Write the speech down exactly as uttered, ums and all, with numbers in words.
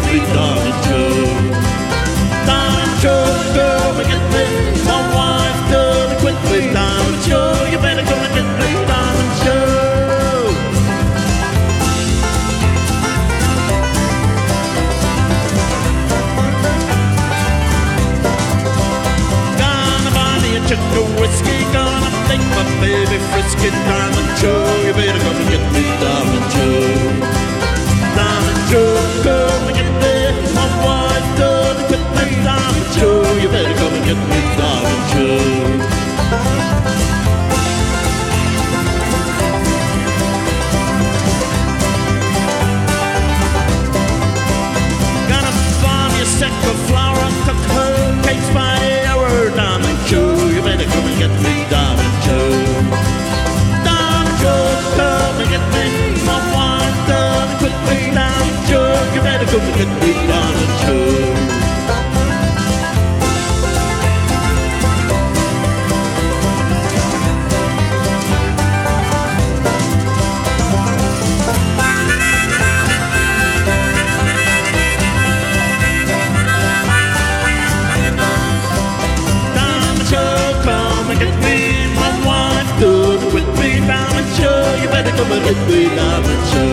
me, Darling Joe. Darling Joe, come and get me. My wife done quit me, Darling Joe. You better come and get me, Darling Joe. Gonna buy me a chunk of whiskey, gonna take my baby frisky, Darling Joe. You better come and get me, Darling Joe. Darling Joe, come and get me. My wife done quit me, Darling Joe. You better come and get me, Darling Joe. Gonna buy me a sack of flour and cook her cakes by the hour, Darling Joe. You better come and get me, Darling Joe. Darling Joe, come and get me. My wife done quit me, Darling Joe. You better come and get me, Darling Joe. Darling Joe, come and get me. My wife done quit me, Darling Joe. You better come and get me, Darling Joe.